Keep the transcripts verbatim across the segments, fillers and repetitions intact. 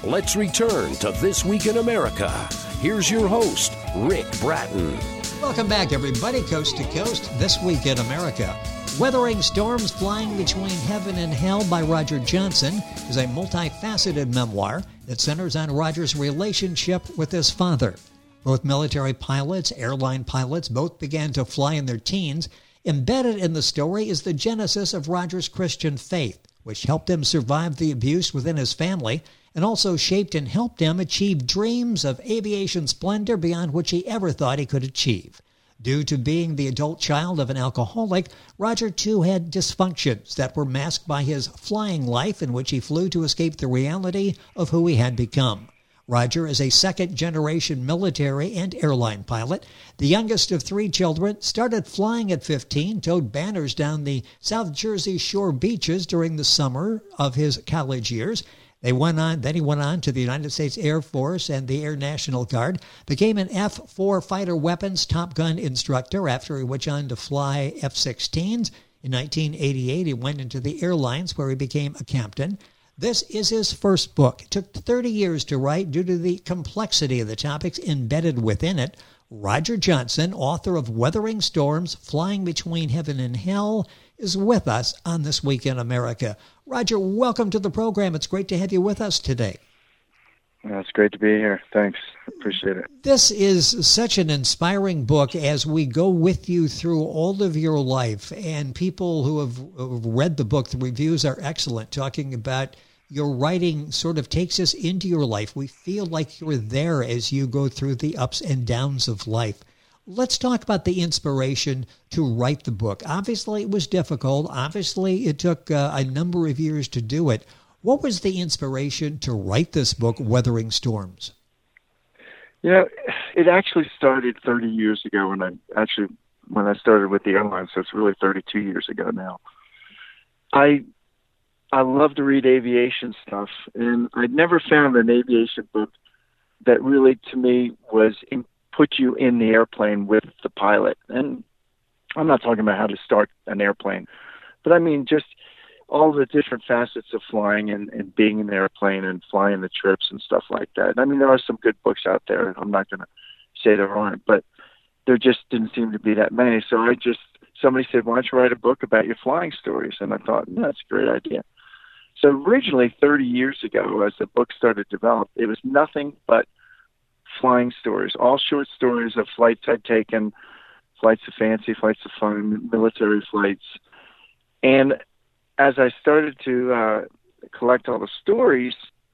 Let's return to This Week in America. Here's your host, Rick Bratton. Welcome back, everybody, coast to coast, This Week in America. Weathering Storms, Flying Between Heaven and Hell by Roger Johnson is a multifaceted memoir that centers on Roger's relationship with his father. Both military pilots, airline pilots, both began to fly in their teens. Embedded in the story is the genesis of Roger's Christian faith, which helped him survive the abuse within his family and also shaped and helped him achieve dreams of aviation splendor beyond which he ever thought he could achieve. Due to being the adult child of an alcoholic, Roger too had dysfunctions that were masked by his flying life in which he flew to escape the reality of who he had become. Roger is a second-generation military and airline pilot. The youngest of three children, started flying at fifteen, towed banners down the South Jersey Shore beaches during the summer of his college years. They went on, then he went on to the United States Air Force and the Air National Guard, became an F four fighter weapons Top Gun instructor after he went on to fly F sixteens. In nineteen eighty-eight, he went into the airlines where he became a captain. This is his first book. It took thirty years to write due to the complexity of the topics embedded within it. Roger Johnson, author of Weathering Storms, Flying Between Heaven and Hell, is with us on This Week in America. Roger, welcome to the program. It's great to have you with us today. Yeah, it's great to be here. Thanks. Appreciate it. This is such an inspiring book as we go with you through all of your life. And people who have read the book, the reviews are excellent, talking about your writing sort of takes us into your life. We feel like you're there as you go through the ups and downs of life. Let's talk about the inspiration to write the book. Obviously, it was difficult. Obviously, it took uh, a number of years to do it. What was the inspiration to write this book, Weathering Storms? You know, it actually started thirty years ago when I actually when I started with the airline, so it's really thirty-two years ago now. I I love to read aviation stuff, and I'd never found an aviation book that really, to me, was in, put you in the airplane with the pilot. And I'm not talking about how to start an airplane, but I mean just all the different facets of flying and, and being in the airplane and flying the trips and stuff like that. I mean, there are some good books out there. I'm not going to say there aren't, but there just didn't seem to be that many. So I just, somebody said, why don't you write a book about your flying stories? And I thought, no, that's a great idea. So originally, thirty years ago, as the book started to develop, it was nothing but flying stories, all short stories of flights I'd taken, flights of fancy, flights of fun, military flights. And as I started to uh, collect all the stories,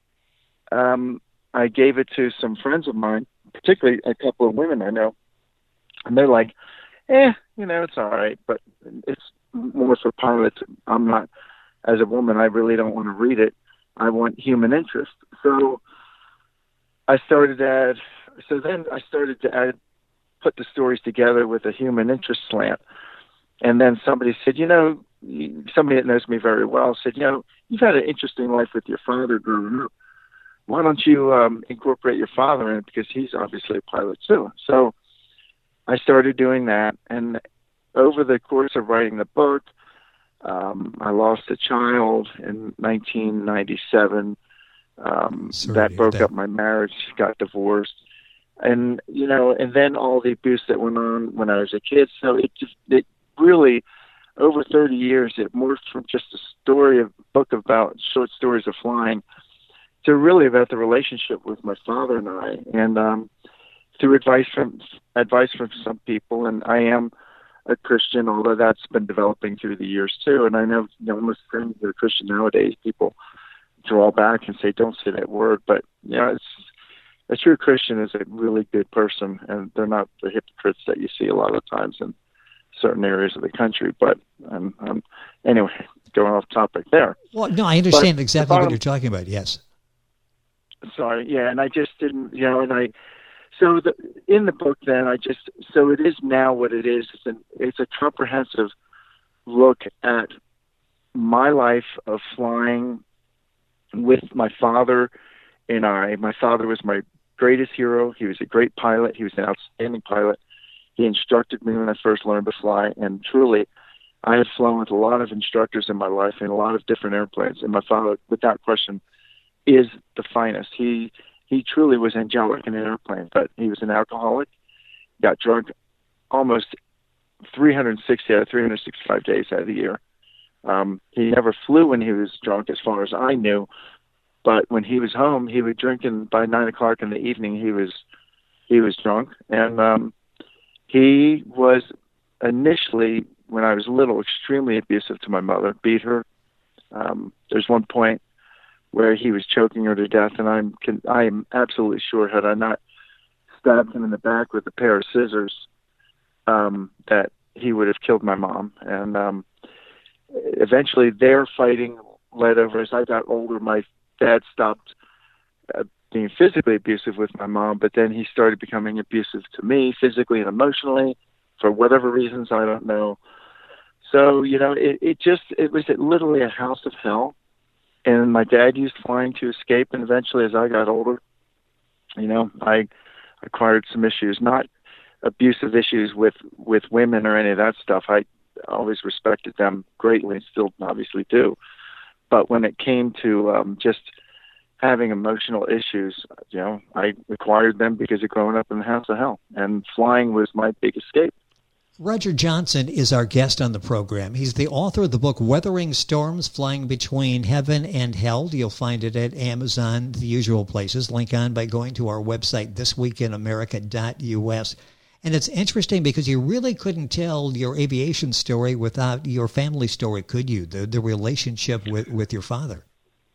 um, I gave it to some friends of mine, particularly a couple of women I know. And they're like, eh, you know, it's all right, but it's more for pilots. I'm not, as a woman, I really don't want to read it. I want human interest. So I started to add, so then I started to add, put the stories together with a human interest slant. And then somebody said, you know, somebody that knows me very well said, you know, you've had an interesting life with your father growing up. Why don't you um, incorporate your father in it, because he's obviously a pilot too. So I started doing that. And over the course of writing the book, um, I lost a child in nineteen ninety-seven. Um, that broke that. up my marriage, got divorced. And, you know, and then all the abuse that went on when I was a kid. So it just, it really, over thirty years, it morphed from just a story, a book about short stories of flying, to really about the relationship with my father and I, and um, through advice from advice from some people. And I am a Christian, although that's been developing through the years too. And I know, you know most things that are Christian nowadays, people draw back and say, "Don't say that word." But you know, it's a true Christian is a really good person, and they're not the hypocrites that you see a lot of times in certain areas of the country. But um, um, anyway, going off topic there. Well, no, I understand but exactly bottom, what you're talking about. Yes. Sorry. Yeah. And I just didn't, you know, and I, so the, in the book then I just, so it is now what it is. It's, an, it's a comprehensive look at my life of flying with my father and I. My father was my greatest hero. He was a great pilot. He was an outstanding pilot. He instructed me when I first learned to fly, and truly, I had flown with a lot of instructors in my life in a lot of different airplanes, and my father, without question, is the finest. He he truly was angelic in an airplane, but he was an alcoholic, got drunk almost three hundred sixty out of three hundred sixty-five days out of the year. Um, he never flew when he was drunk, as far as I knew. But when he was home, he would drink, and by nine o'clock in the evening, he was he was drunk. And um, he was initially, when I was little, extremely abusive to my mother, beat her. Um, there's one point where he was choking her to death, and I'm I am absolutely sure, had I not stabbed him in the back with a pair of scissors, um, that he would have killed my mom. And um, eventually, their fighting led over. As I got older, my dad stopped uh, being physically abusive with my mom, but then he started becoming abusive to me, physically and emotionally, for whatever reasons I don't know. So, you know, it, it just, it was literally a house of hell. And my dad used flying to escape. And eventually, as I got older, you know, I acquired some issues, not abusive issues with, with women or any of that stuff. I always respected them greatly and still obviously do. But when it came to um, just having emotional issues, you know, I acquired them because of growing up in the house of hell. And flying was my big escape. Roger Johnson is our guest on the program. He's the author of the book Weathering Storms, Flying Between Heaven and Hell. You'll find it at Amazon, the usual places. Link on by going to our website, this week in america dot u s. And it's interesting because you really couldn't tell your aviation story without your family story, could you? The the relationship with, with your father.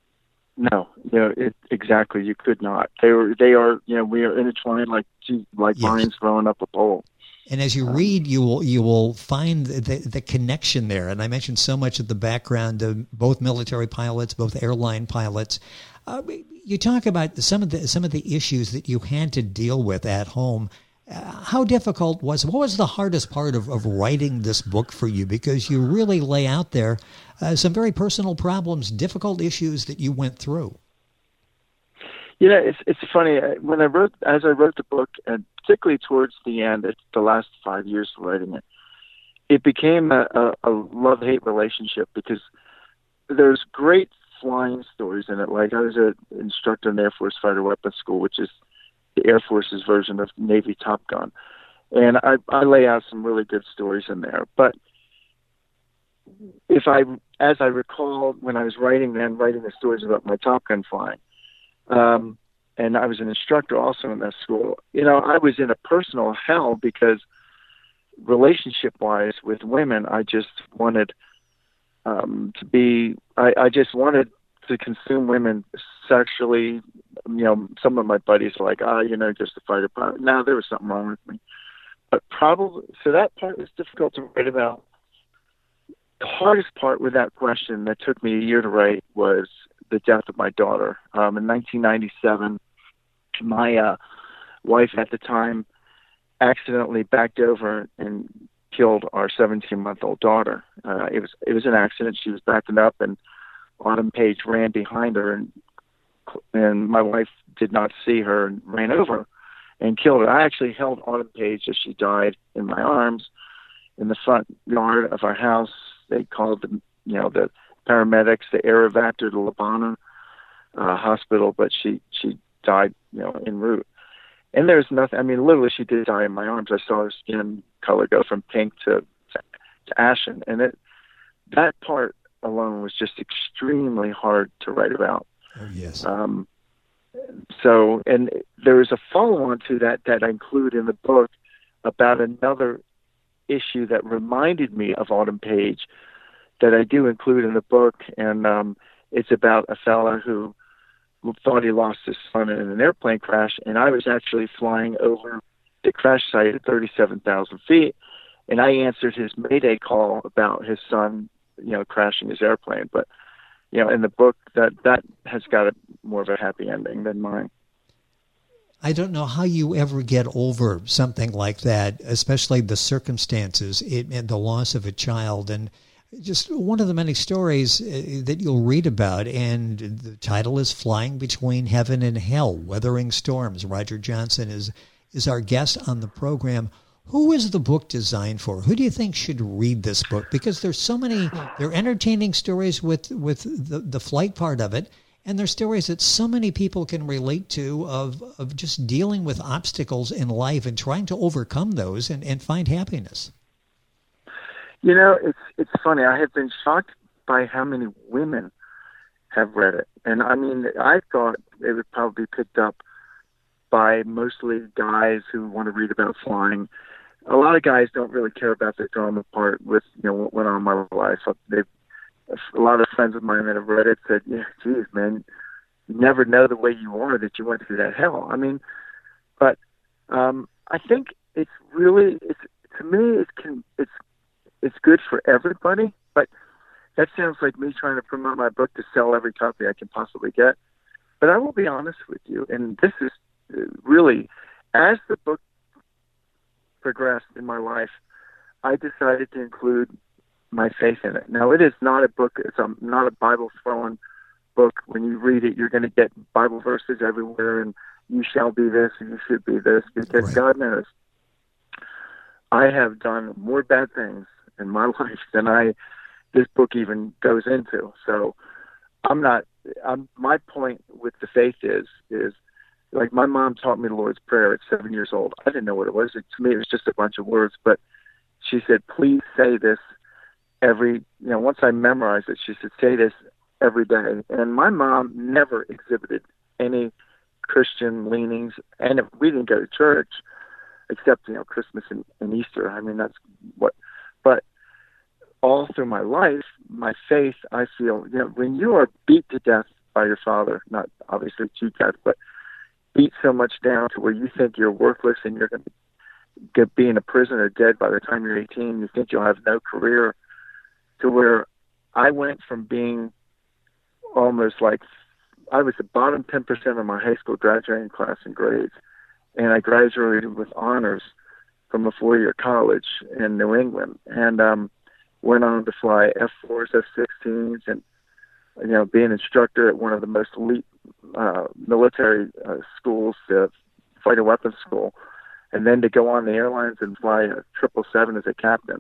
No, you know, it, exactly. You could not. They were. They are. You know, we are intertwined like like Yes. vines growing up a pole. And as you read, you will you will find the, the connection there. And I mentioned so much of the background of both military pilots, both airline pilots. Uh, you talk about some of the some of the issues that you had to deal with at home. Uh, how difficult was what was the hardest part of, of writing this book for you? Because you really lay out there uh, some very personal problems, difficult issues that you went through. You know, it's it's funny. When I wrote, as I wrote the book, and particularly towards the end, it's the last five years of writing it, it became a, a, a love-hate relationship because there's great flying stories in it. Like I was an instructor in Air Force Fighter Weapons School, which is the Air Force's version of Navy Top Gun. And I, I lay out some really good stories in there. But if I, as I recall, when I was writing then, writing the stories about my Top Gun flying, Um, and I was an instructor also in that school. You know, I was in a personal hell because relationship-wise with women, I just wanted um, to be, I, I just wanted to consume women sexually. You know, some of my buddies were like, ah, you know, just a fighter pilot. No, there was something wrong with me. But probably, so that part was difficult to write about. The hardest part with that question that took me a year to write was the death of my daughter. Um, in nineteen ninety-seven, my uh, wife at the time accidentally backed over and killed our seventeen-month-old daughter. Uh, it was it was an accident. She was backing up, and Autumn Page ran behind her, and and my wife did not see her and ran over and killed her. I actually held Autumn Page as she died in my arms in the front yard of our house. They called the you know the paramedics, the air evac to the Lebanon uh, hospital, but she, she died, you know, en route. And there's nothing, I mean, literally she did die in my arms. I saw her skin color go from pink to, to, to ashen. And it, that part alone was just extremely hard to write about. Oh, yes. Um, so, and there is a follow-on to that that I include in the book about another issue that reminded me of Autumn Page that I do include in the book, and um, it's about a fella who, who thought he lost his son in an airplane crash, and I was actually flying over the crash site at thirty-seven thousand feet, and I answered his mayday call about his son, you know, crashing his airplane. But, you know, in the book, that, that has got a more of a happy ending than mine. I don't know how you ever get over something like that, especially the circumstances it, and the loss of a child. And just one of the many stories that you'll read about, and the title is Flying Between Heaven and Hell, Weathering Storms. Roger Johnson is is our guest on the program. Who is the book designed for? Who do you think should read this book? Because there's so many, they're entertaining stories with, with the, the flight part of it, And they're stories that so many people can relate to of, of just dealing with obstacles in life and trying to overcome those and, and find happiness. You know, it's it's funny. I have been shocked by how many women have read it. And I mean, I thought it would probably be picked up by mostly guys who want to read about flying. A lot of guys don't really care about the drama part with, you know, what went on in my life. They've, a lot of friends of mine that have read it said, yeah, geez, man, you never know the way you are that you went through that hell. I mean, but um, I think it's really, it's to me, it can, it's it's good for everybody, but that sounds like me trying to promote my book to sell every copy I can possibly get. But I will be honest with you, and this is really, as the book progressed in my life, I decided to include my faith in it. Now, it is not a book, it's a, not a Bible-throwing book. When you read it, you're going to get Bible verses everywhere, and you shall be this, and you should be this, because right. God knows I have done more bad things in my life than I this book even goes into. So I'm not, I'm, my point with the faith is, is like my mom taught me the Lord's Prayer at seven years old. I didn't know what it was. It, to me, it was just a bunch of words, but she said, please say this every, you know, once I memorized it, she said, say this every day. And my mom never exhibited any Christian leanings, and if we didn't go to church, except, you know, Christmas and, and Easter. I mean, that's what, but all through my life, my faith, I feel, you know, when you are beat to death by your father, not obviously to death, but beat so much down to where you think you're worthless and you're going to get, be in a prison or dead by the time you're eighteen, you think you'll have no career, to where I went from being almost like, I was the bottom ten percent of my high school graduating class in grades, and I graduated with honors from a four-year college in New England, and um, went on to fly F fours, F sixteens, and, you know, be an instructor at one of the most elite uh, military uh, schools, uh, fighter weapons school, and then to go on the airlines and fly a triple seven as a captain.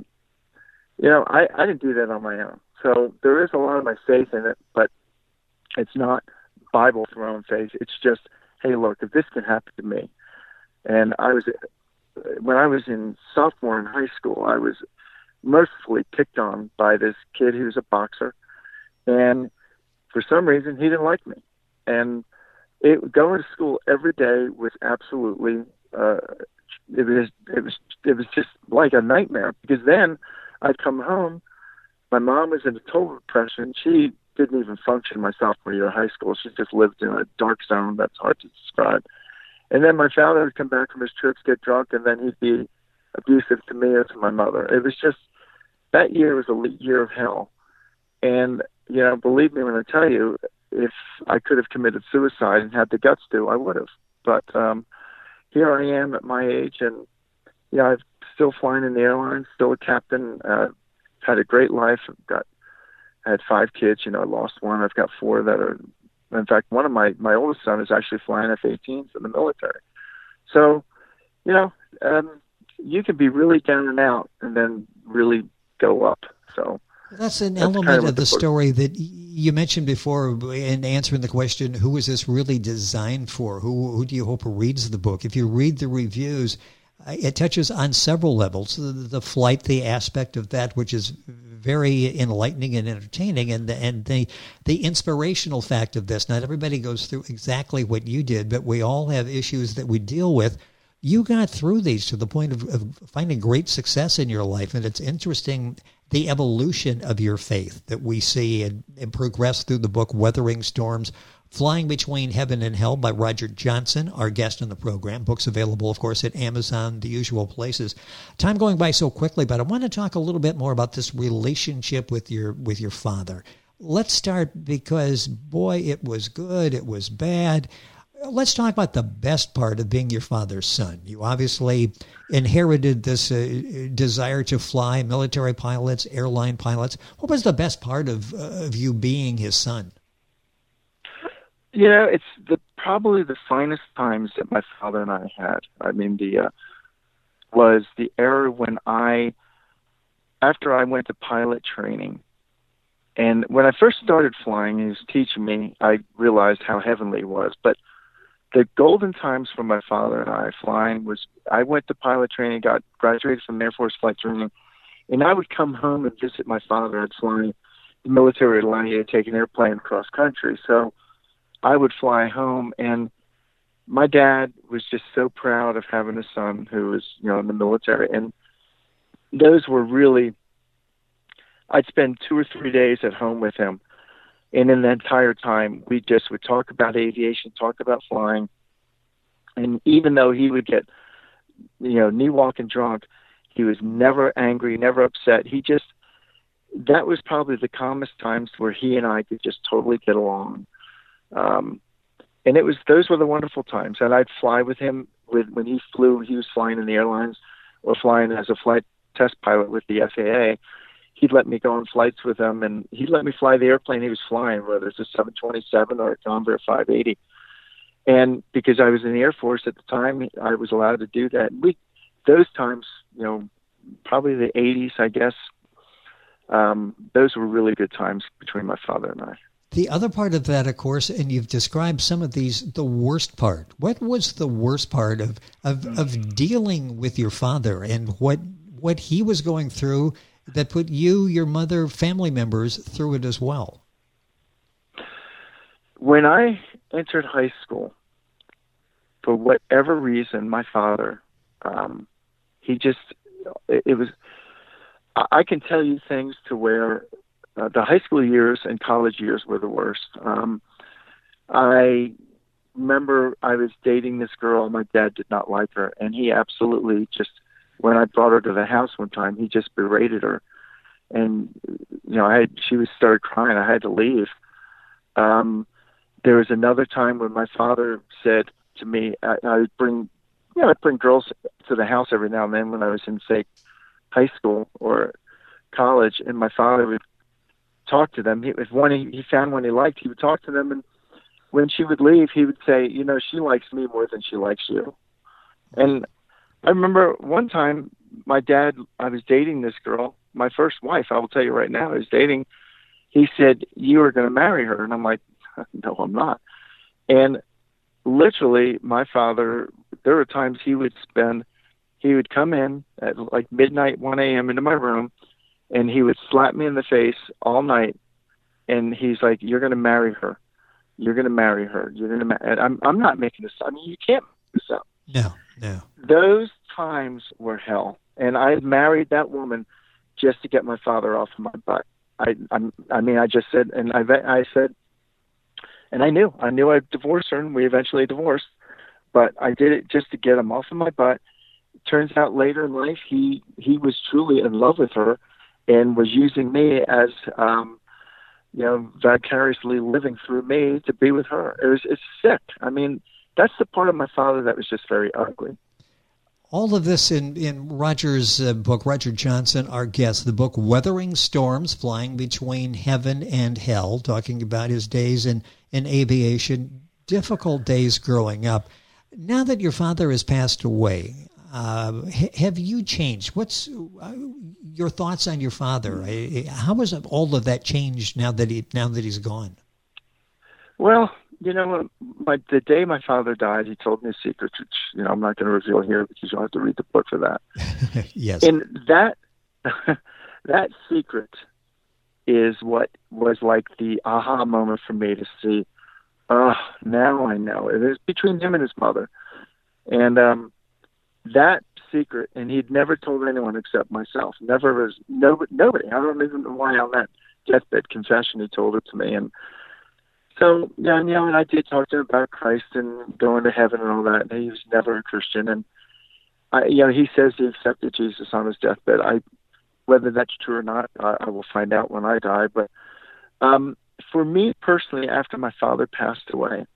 You know, I, I didn't do that on my own. So there is a lot of my faith in it, but it's not Bible-thrown faith. It's just, hey, look, if this can happen to me. And I was, when I was in sophomore in high school, I was mercifully picked on by this kid who was a boxer, and for some reason he didn't like me. And it, going to school every day was absolutely uh, it was it was it was just like a nightmare, because then I'd come home. My mom was in a total depression. She didn't even function my sophomore year of high school. She just lived in a dark zone that's hard to describe. And then my father would come back from his trips, get drunk, and then he'd be abusive to me or to my mother. It was just, that year was a year of hell. And, you know, believe me when I tell you, if I could have committed suicide and had the guts to, I would have. But um, here I am at my age, and, you know, I'm still flying in the airlines, still a captain, uh, had a great life. I've got, I had five kids, you know, I lost one. I've got four that are, in fact, one of my, my oldest son is actually flying F eighteens in the military. So, you know, um, you can be really down and out and then really go up. So that's an that's element kind of, of the, the story that you mentioned before in answering the question, who is this really designed for? Who, who do you hope reads the book? If you read the reviews, it touches on several levels. The, the flight, the aspect of that, which is very enlightening and entertaining, and the, and the the inspirational fact of this. Not everybody goes through exactly what you did, but we all have issues that we deal with. You got through these to the point of, of finding great success in your life, and it's interesting the evolution of your faith that we see and, and progress through the book Weathering Storms, Flying Between Heaven and Hell by Roger Johnson, our guest in the program. Book's available, of course, at Amazon, the usual places. Time going by so quickly, but I want to talk a little bit more about this relationship with your with your father. Let's start because, boy, it was good, it was bad. Let's talk about the best part of being your father's son. You obviously inherited this uh, desire to fly, military pilots, airline pilots. What was the best part of uh, of you being his son? You know, it's the probably the finest times that my father and I had. I mean, the uh, was the era when I, after I went to pilot training, And when I first started flying, he was teaching me, I realized how heavenly it was. But the golden times for my father and I flying was, I went to pilot training, got graduated from Air Force flight training, and I would come home and visit my father. I'd fly the military line, he had taken an airplane cross country. So I would fly home, and my dad was just so proud of having a son who was, you know, in the military. And those were really, I'd spend two or three days at home with him. And in the entire time, we just would talk about aviation, talk about flying. And even though he would get, you know, knee walking drunk, he was never angry, never upset. He just, that was probably the calmest times where he and I could just totally get along. Um, and it was, those were the wonderful times. And I'd fly with him with, when he flew, he was flying in the airlines or flying as a flight test pilot with the F A A. He'd let me go on flights with him, and he'd let me fly the airplane he was flying, whether it's a seven twenty-seven or a Convair five eighty. And because I was in the Air Force at the time, I was allowed to do that. We, those times, you know, probably the eighties, I guess, um, those were really good times between my father and I. The other part of that, of course, and you've described some of these, the worst part. What was the worst part of, of, of dealing with your father and what what he was going through that put you, your mother, family members through it as well? When I entered high school, for whatever reason, my father, um, he just, it, it was, I can tell you things to where uh, the high school years and college years were the worst. Um, I remember I was dating this girl. My dad did not like her, and he absolutely just, when I brought her to the house one time, he just berated her. And, you know, I had, she was started crying. I had to leave. Um, there was another time when my father said to me, I, I would bring, you know, I'd bring girls to the house every now and then when I was in, say, high school or college, and my father would talk to them. He, if one he, he found one he liked, he would talk to them. And when she would leave, he would say, you know, she likes me more than she likes you. And I remember one time my dad, I was dating this girl, my first wife, I will tell you right now, I was dating. He said, you are going to marry her. And I'm like, no, I'm not. And literally my father, there were times he would spend, he would come in at like midnight, one a.m. into my room, and he would slap me in the face all night. And he's like, you're going to marry her. You're going to marry her. You're going to ma-. And I'm, I'm not making this up. I mean, you can't make this up. No, no. Those times were hell. And I had married that woman just to get my father off of my butt. I, I, I mean, I just said, and I, I said, and I knew, I knew I'd divorce her, and we eventually divorced, but I did it just to get him off of my butt. It turns out later in life, he, he was truly in love with her and was using me as, um, you know, vicariously living through me to be with her. It was, it's sick. I mean, that's the part of my father that was just very ugly. All of this in, in Roger's uh, book, Roger Johnson, our guest, the book Weathering Storms, Flying Between Heaven and Hell, talking about his days in, in aviation, difficult days growing up. Now that your father has passed away, uh, ha- have you changed? What's uh, your thoughts on your father? How has all of that changed now that he now that he's gone? Well, you know, my, the day my father died, he told me a secret, which, you know, I'm not going to reveal here because you'll have to read the book for that. Yes. And that, that secret is what was like the aha moment for me to see, oh, now I know. It is between him and his mother. And um, that secret, and he'd never told anyone except myself. Never was, nobody, nobody. I don't even know why on that deathbed confession he told it to me. And so, yeah, you know, and I did talk to him about Christ and going to heaven and all that. And he was never a Christian. And, I, you know, he says he accepted Jesus on his deathbed. I, whether that's true or not, I, I will find out when I die. But um, for me personally, after my father passed away,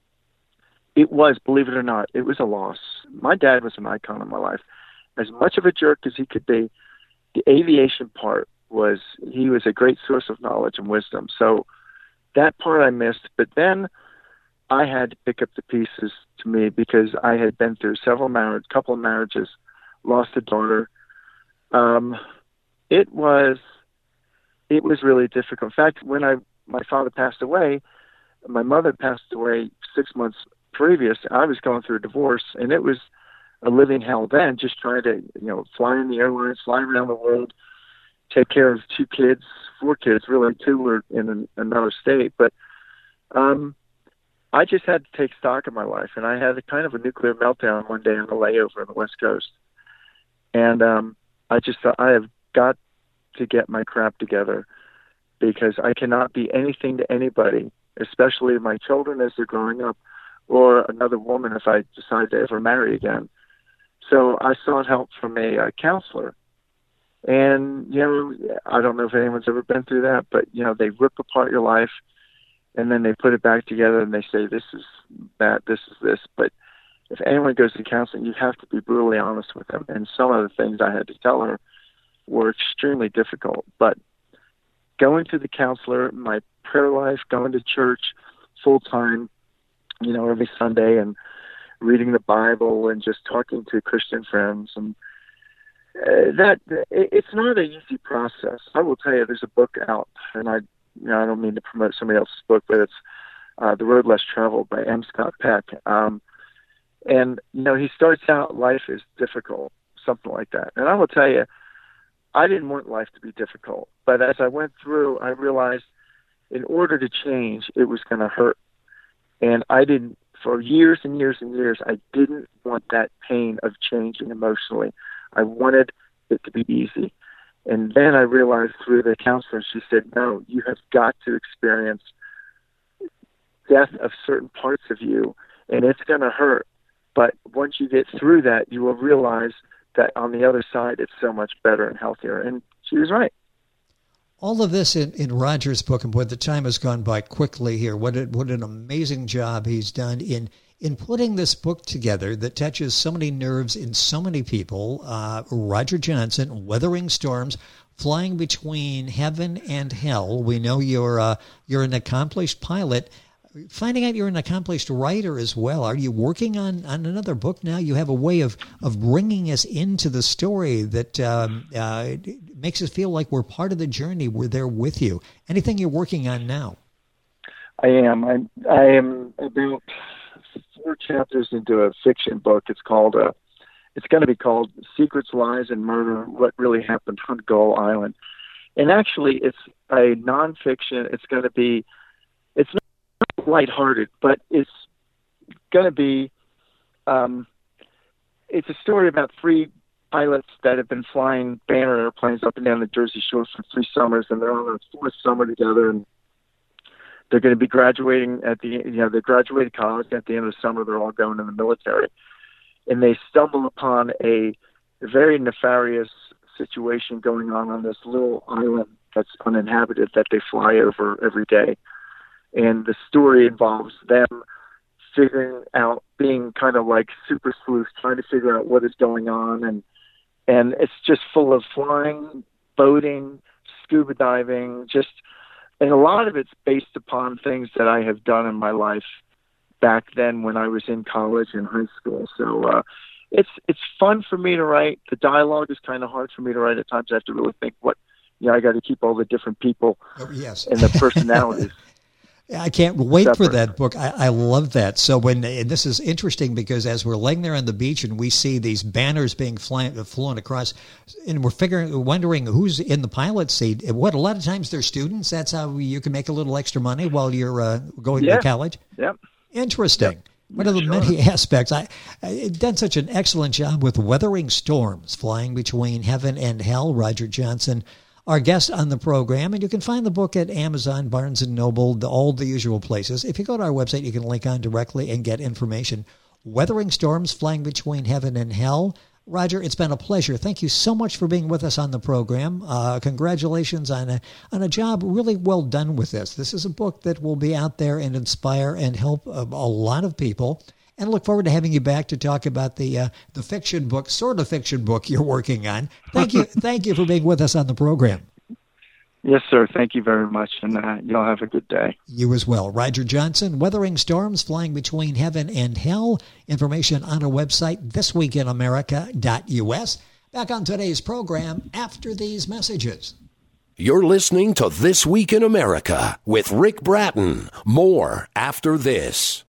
it was, believe it or not, it was a loss. My dad was an icon in my life. As much of a jerk as he could be, the aviation part was, he was a great source of knowledge and wisdom. So that part I missed, but then I had to pick up the pieces to me because I had been through several marriages, couple of marriages, lost a daughter. Um, it was, it was really difficult. In fact, when I my father passed away, my mother passed away six months previous. I was going through a divorce, and it was a living hell then, just trying to, you know, fly in the airlines, fly around the world, take care of two kids, four kids, really. Two were in an, another state. But um, I just had to take stock of my life, and I had a kind of a nuclear meltdown one day on the layover on the West Coast. And um, I just thought, I have got to get my crap together, because I cannot be anything to anybody, especially my children as they're growing up, or another woman if I decide to ever marry again. So I sought help from a uh, counselor. And, you know, I don't know if anyone's ever been through that, but, you know, they rip apart your life, and then they put it back together, and they say, this is that, this is this. But if anyone goes to counseling, you have to be brutally honest with them. And some of the things I had to tell her were extremely difficult. But going to the counselor, my prayer life, going to church full time, you know, every Sunday, and reading the Bible and just talking to Christian friends, and uh, that it, it's not an easy process. I will tell you, there's a book out, and I, you know, I don't mean to promote somebody else's book, but it's uh, The Road Less Traveled by M. Scott Peck. Um, and you know, he starts out, life is difficult, something like that. And I will tell you, I didn't want life to be difficult, but as I went through, I realized in order to change, it was going to hurt. And I didn't, for years and years and years, I didn't want that pain of changing emotionally. I wanted it to be easy. And then I realized through the counselor, she said, no, you have got to experience death of certain parts of you, and it's going to hurt. But once you get through that, you will realize that on the other side, it's so much better and healthier. And she was right. All of this in, in Roger's book, and boy, the time has gone by quickly here. What a, what an amazing job he's done in in putting this book together that touches so many nerves in so many people. Uh, Roger Johnson, Weathering Storms, Flying Between Heaven and Hell. We know you're uh, you're an accomplished pilot. Finding out you're an accomplished writer as well. Are you working on, on another book now? You have a way of, of bringing us into the story that um, uh, makes us feel like we're part of the journey. We're there with you. Anything you're working on now? I am. I, I am about four chapters into a fiction book. It's called. Uh, it's going to be called Secrets, Lies, and Murder: What Really Happened on Gull Island. And actually, it's a nonfiction. It's going to be. It's not lighthearted, but it's going to be, um, it's a story about three pilots that have been flying Banner airplanes up and down the Jersey Shore for three summers, and they're on their fourth summer together, and they're going to be graduating at the, you know, they graduated college. At the end of the summer, they're all going in the military, and they stumble upon a very nefarious situation going on on this little island that's uninhabited that they fly over every day. And the story involves them figuring out, being kind of like super sleuths, trying to figure out what is going on. And and it's just full of flying, boating, scuba diving, just, and a lot of it's based upon things that I have done in my life back then when I was in college and high school. So uh, it's it's fun for me to write. The dialogue is kind of hard for me to write at times. I have to really think what, you know, I got to keep all the different people oh, yes. and the personalities. I can't wait Separate. for that book. I, I love that. So when, and this is interesting because as we're laying there on the beach and we see these banners being fly, flown across, and we're figuring, wondering who's in the pilot seat. What a lot of times they're students. That's how you can make a little extra money while you're uh, going yeah. to college. Yep. Interesting. Yep. One of the sure. many aspects. I, I done such an excellent job with Weathering Storms, Flying Between Heaven and Hell. Roger Johnson, our guest on the program, and you can find the book at Amazon, Barnes and Noble, the, all the usual places. If you go to our website, you can link on directly and get information. Weathering Storms, Flying Between Heaven and Hell. Roger, it's been a pleasure. Thank you so much for being with us on the program. Uh, congratulations on a on a job really well done with this. This is a book that will be out there and inspire and help a, a lot of people. And look forward to having you back to talk about the uh, the fiction book, sort of fiction book you're working on. Thank you, thank you for being with us on the program. Yes, sir. Thank you very much, and uh, y'all have a good day. You as well. Roger Johnson, Weathering Storms, Flying Between Heaven and Hell. Information on our website, this week in america dot u s. Back on today's program after these messages. You're listening to This Week in America with Rick Bratton. More after this.